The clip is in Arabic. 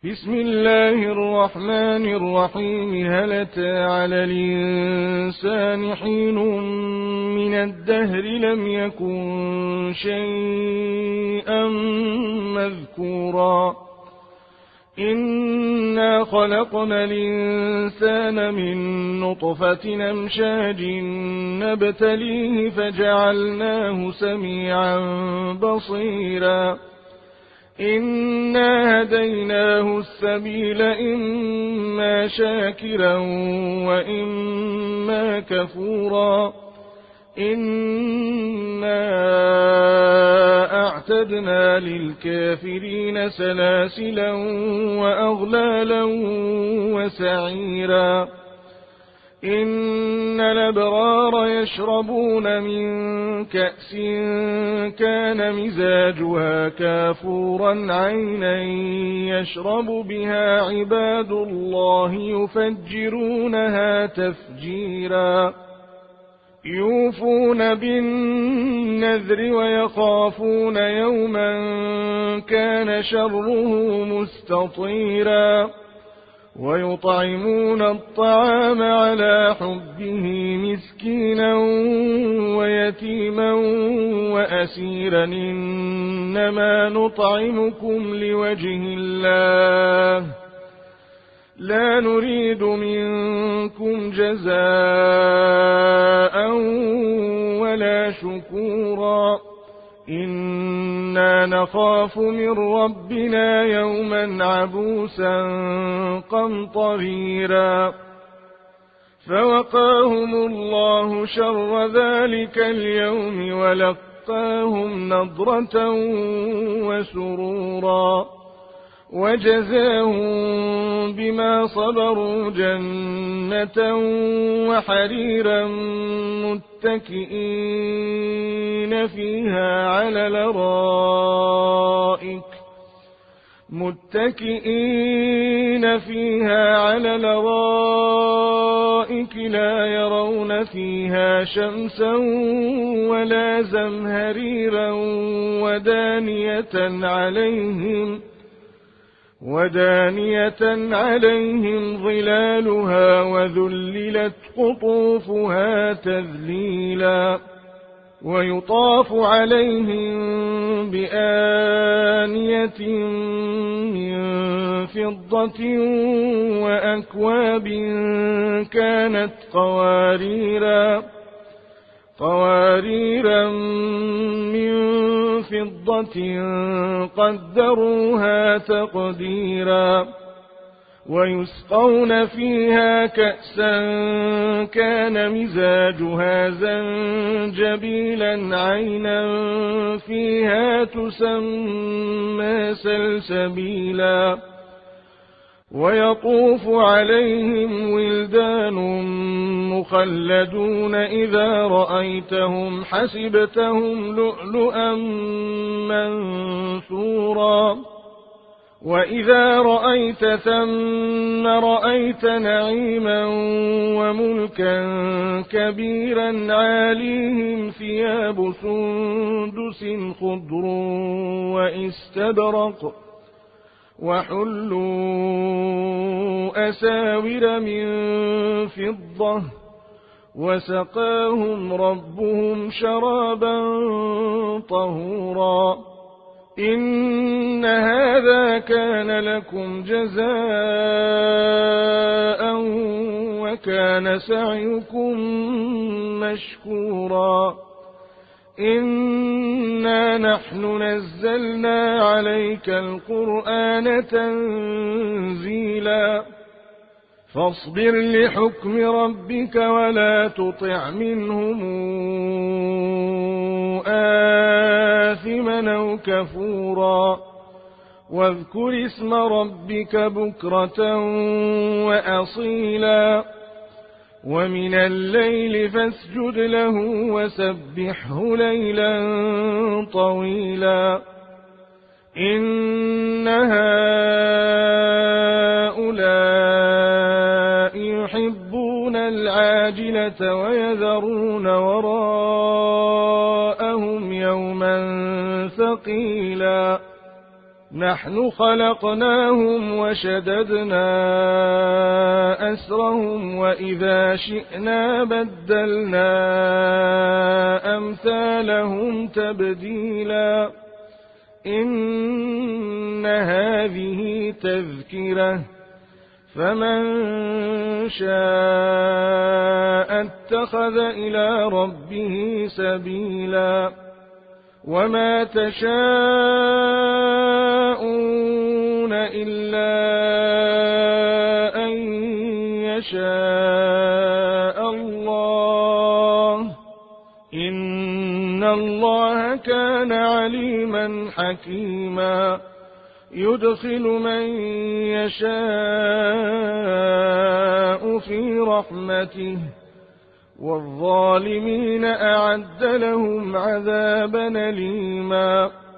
بسم الله الرحمن الرحيم. هل أتى على الإنسان حين من الدهر لم يكن شيئا مذكورا إنا خلقنا الإنسان من نطفة أمشاج نبتليه فجعلناه سميعا بصيرا إنا هديناه السبيل إما شاكرا وإما كفورا إنا أعتدنا للكافرين سلاسلا وأغلالا وسعيرا إن الأبرار يشربون من كأس كان مزاجها كافورا عينا يشرب بها عباد الله يفجرونها تفجيرا يوفون بالنذر ويخافون يوما كان شره مستطيرا ويطعمون الطعام على حبه مسكينا ويتيما وأسيرا إنما نطعمكم لوجه الله لا نريد منكم جزاء ولا شكورا إنا نخاف من ربنا يوما عبوسا قمطريرا فوقاهم الله شر ذلك اليوم ولقاهم نضرة وسرورا وجزاهم بما صبروا جنة وحريرا متكئين فيها على الأرائك لا يرون فيها شمسا ولا زمهريرا ودانية عليهم ظلالها وذللت قطوفها تذليلا ويطاف عليهم بآنية من فضة وأكواب كانت قواريرا من فضة قدروها تقديرا ويسقون فيها كأسا كان مزاجها زنجبيلا عينا فيها تسمى سلسبيلا ويطوف عليهم ولدان مخلدون إذا رأيتهم حسبتهم لؤلؤا منثورا وإذا رأيت ثم رأيت نعيما وملكا كبيرا عاليهم ثياب سندس خضر واستبرق وحلوا أساور من فضة وسقاهم ربهم شرابا طهورا إن هذا كان لكم جزاء وكان سعيكم مشكورا إنا نحن نزلنا عليك القرآن تنزيلا فاصبر لحكم ربك ولا تطع منهم آثما أو كفورا واذكر اسم ربك بكرة وأصيلا ومن الليل فاسجد له وسبحه ليلا طويلا إن هؤلاء يحبون العاجلة ويذرون وراءهم يوما ثقيلا نحن خلقناهم وشددنا أسرهم وإذا شئنا بدلنا أمثالهم تبديلا إن هذه تذكرة فمن شاء اتخذ إلى ربه سبيلا وما تشاءون إلا أن يشاء الله إن الله كان عليما حكيما يدخل من يشاء في رحمته والظالمين أعد لهم عذابا أليما